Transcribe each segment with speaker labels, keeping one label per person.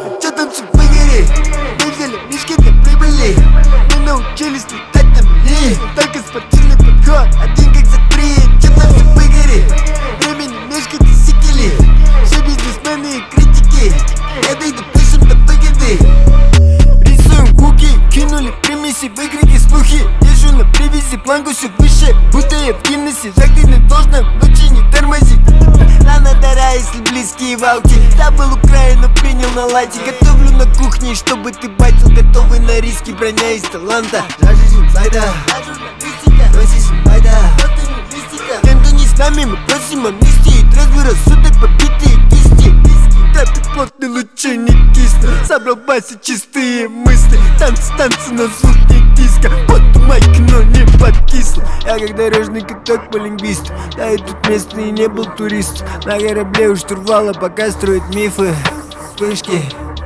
Speaker 1: Чё там все выгори? Мы взяли мешки для прибыли. Мы научились летать на мели. Только спортивный подход, один как за три. Чё там все выгори? Времени мешкать и сикели. Все бизнесмены и критики. Я дойду пишем до выгоды. Рисуем хуки, кинули примеси, выкрики, слухи. Езжу на привязи, планку все выше, будто я в Гиннессе. Жахты не должна, ночи не тормози. Рано дара, если близкие валки. Забыл Украину, принял на лайте. Готовлю на кухне, чтобы ты батил. Готовый на риски, броня из таланта. Жаждешь инсайда, просишь инвайда. Тем, кто не с нами, мы просим амнистии. Трезвый рассудок, побитые кисти. Тапит плотный, лучше не кисно. Собрал баси, чистые мысли. Танцы на звук не диска. Под майк, но не подкисло. Я как дорожный каток по лингвисту. Да и тут место и не был турист. На корабле у штурвала пока строят мифы. Вспышки,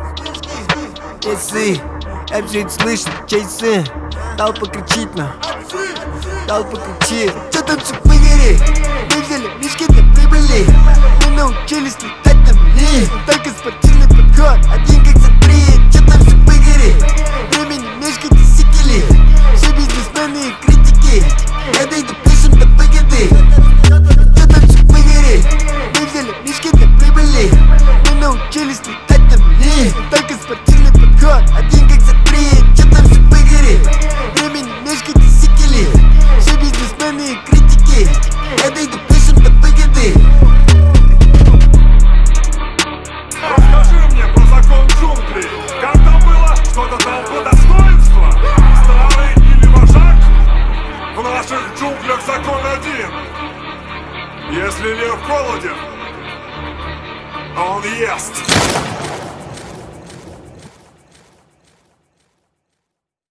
Speaker 1: часы. Я все это слышу, чей сын. Толпа кричит, но толпа кричит. Чё там все выгори? Мы взяли мешки для прибыли. Мы научились летать на мели. Только спортивный подход, один как за три. Чё там все выгори? Времени мешкать и сикели. Все бизнесмены и критики. Я дойду пишем до выгоды. Чё там все выгори? Мы взяли мешки для прибыли. Мы научились летать на мели. Только спортивный подход, один как за три. Чё там все выгори? Времени мешкать и сикели. Все бизнесмены и критики. Я дойду пишем до выгоды.
Speaker 2: Расскажи мне про закон джунглей. Как там было? Что-то там по достоинству? Старый или вожак? В наших джунглях закон один. Если лев голоден, он ест.